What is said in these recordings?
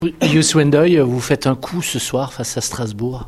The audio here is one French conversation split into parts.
Youssou N'Doye, vous faites un coup ce soir face à Strasbourg.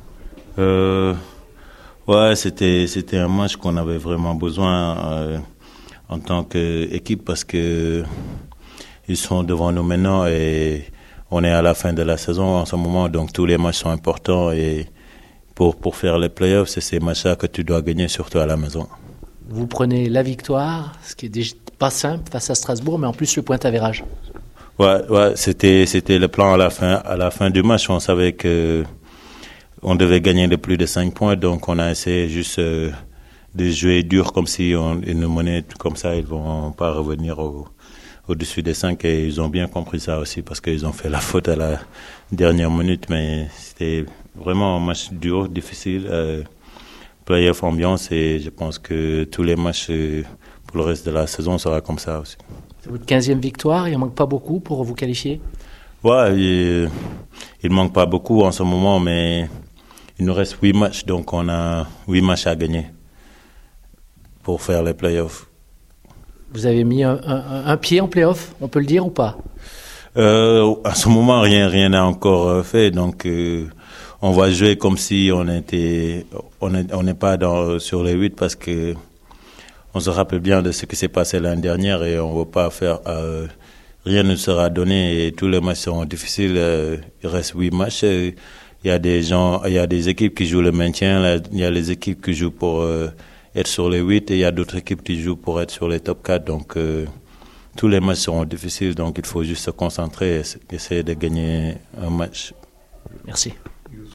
Ouais, c'était un match qu'on avait vraiment besoin en tant qu'équipe parce que ils sont devant nous maintenant et on est à la fin de la saison en ce moment, donc tous les matchs sont importants et pour faire les playoffs, c'est ces matchs-là que tu dois gagner, surtout à la maison. Vous prenez la victoire, ce qui est déjà pas simple face à Strasbourg, mais en plus le point avérage. Ouais, c'était le plan à la fin du match. On savait que on devait gagner de plus de 5 points, donc on a essayé juste de jouer dur comme si ils nous menaient comme ça, ils vont pas revenir au-dessus des 5 et ils ont bien compris ça aussi parce qu'ils ont fait la faute à la dernière minute, mais c'était vraiment un match dur, difficile, playoff ambiance et je pense que tous les matchs pour le reste de la saison sera comme ça aussi. C'est votre 15e victoire, il en manque pas beaucoup pour vous qualifier? Ouais, il manque pas beaucoup en ce moment, mais il nous reste 8 matchs, donc on a 8 matchs à gagner pour faire les playoffs. Vous avez mis un pied en playoff, on peut le dire ou pas? À ce moment, rien n'a encore fait, donc on va jouer comme si on n'est pas sur les 8 parce que on se rappelle bien de ce qui s'est passé l'année dernière et on ne veut pas faire. Rien ne sera donné et tous les matchs seront difficiles. Il reste 8 matchs. Il y a des équipes qui jouent le maintien. Il y a les équipes qui jouent pour être sur les 8 et il y a d'autres équipes qui jouent pour être sur les top 4. Donc tous les matchs seront difficiles. Donc il faut juste se concentrer et essayer de gagner un match. Merci.